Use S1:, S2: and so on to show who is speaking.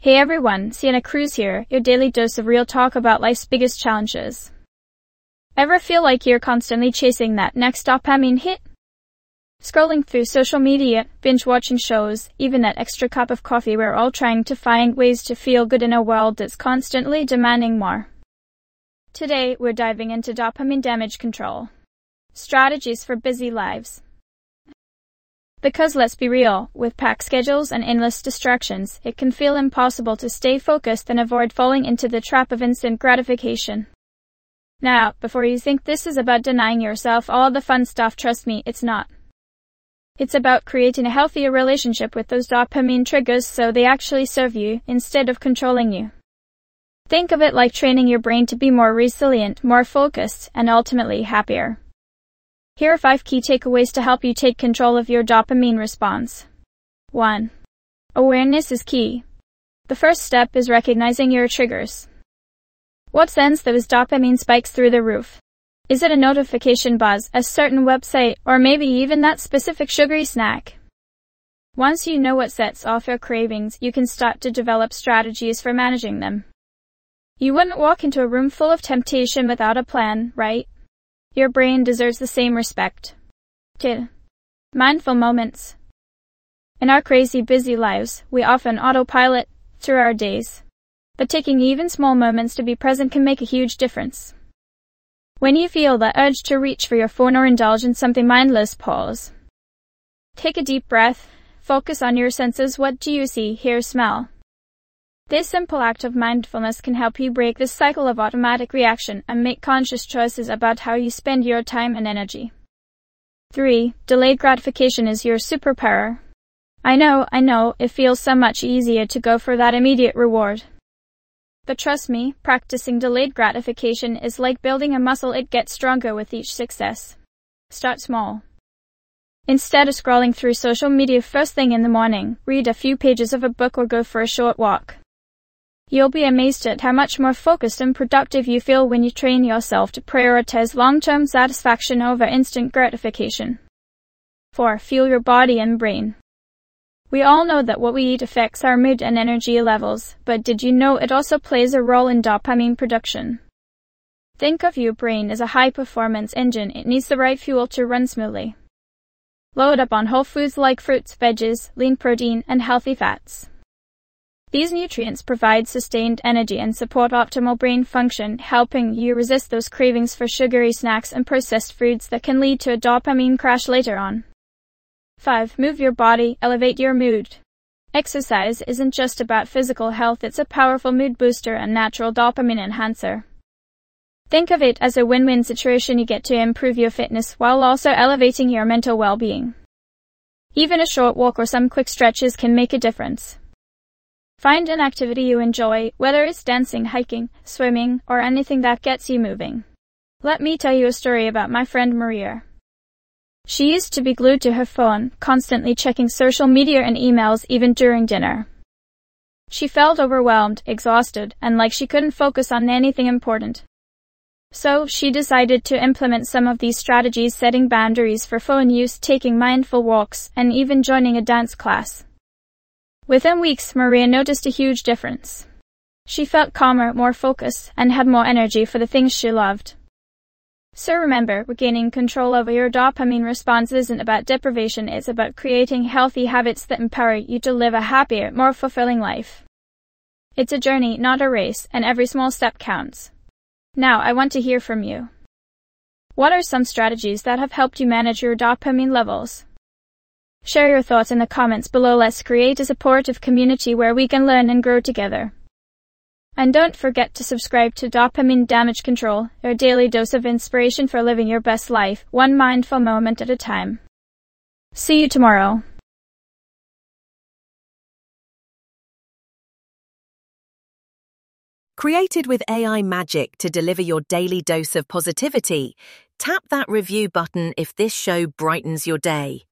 S1: Hey everyone, Sienna Cruz here, your daily dose of real talk about life's biggest challenges. Ever feel like you're constantly chasing that next dopamine hit? Scrolling through social media, binge watching shows, even that extra cup of coffee, we're all trying to find ways to feel good in a world that's constantly demanding more. Today, we're diving into dopamine damage control. Strategies for busy lives. Because let's be real, with packed schedules and endless distractions, it can feel impossible to stay focused and avoid falling into the trap of instant gratification. Now, before you think this is about denying yourself all the fun stuff, trust me, it's not. It's about creating a healthier relationship with those dopamine triggers so they actually serve you, instead of controlling you. Think of it like training your brain to be more resilient, more focused, and ultimately happier. Here are 5 key takeaways to help you take control of your dopamine response. 1. Awareness is key. The first step is recognizing your triggers. What sends those dopamine spikes through the roof? Is it a notification buzz, a certain website, or maybe even that specific sugary snack? Once you know what sets off your cravings, you can start to develop strategies for managing them. You wouldn't walk into a room full of temptation without a plan, right? Your brain deserves the same respect. 2. Mindful moments. In our crazy busy lives, we often autopilot through our days. But taking even small moments to be present can make a huge difference. When you feel the urge to reach for your phone or indulge in something mindless, pause. Take a deep breath, focus on your senses. What do you see, hear, smell? This simple act of mindfulness can help you break this cycle of automatic reaction and make conscious choices about how you spend your time and energy. 3. Delayed gratification is your superpower. I know, it feels so much easier to go for that immediate reward. But trust me, practicing delayed gratification is like building a muscle. It gets stronger with each success. Start small. Instead of scrolling through social media first thing in the morning, read a few pages of a book or go for a short walk. You'll be amazed at how much more focused and productive you feel when you train yourself to prioritize long-term satisfaction over instant gratification. 4. Fuel your body and brain. We all know that what we eat affects our mood and energy levels, but did you know it also plays a role in dopamine production? Think of your brain as a high-performance engine. It needs the right fuel to run smoothly. Load up on whole foods like fruits, veggies, lean protein, and healthy fats. These nutrients provide sustained energy and support optimal brain function, helping you resist those cravings for sugary snacks and processed foods that can lead to a dopamine crash later on. 5. Move your body, elevate your mood. Exercise isn't just about physical health, it's a powerful mood booster and natural dopamine enhancer. Think of it as a win-win situation. You get to improve your fitness while also elevating your mental well-being. Even a short walk or some quick stretches can make a difference. Find an activity you enjoy, whether it's dancing, hiking, swimming, or anything that gets you moving. Let me tell you a story about my friend Maria. She used to be glued to her phone, constantly checking social media and emails even during dinner. She felt overwhelmed, exhausted, and like she couldn't focus on anything important. So, she decided to implement some of these strategies, setting boundaries for phone use, taking mindful walks, and even joining a dance class. Within weeks, Maria noticed a huge difference. She felt calmer, more focused, and had more energy for the things she loved. So remember, regaining control over your dopamine response isn't about deprivation, it's about creating healthy habits that empower you to live a happier, more fulfilling life. It's a journey, not a race, and every small step counts. Now, I want to hear from you. What are some strategies that have helped you manage your dopamine levels? Share your thoughts in the comments below. Let's create a supportive community where we can learn and grow together. And don't forget to subscribe to Dopamine Damage Control, your daily dose of inspiration for living your best life, one mindful moment at a time. See you tomorrow.
S2: Created with AI magic to deliver your daily dose of positivity, tap that review button if this show brightens your day.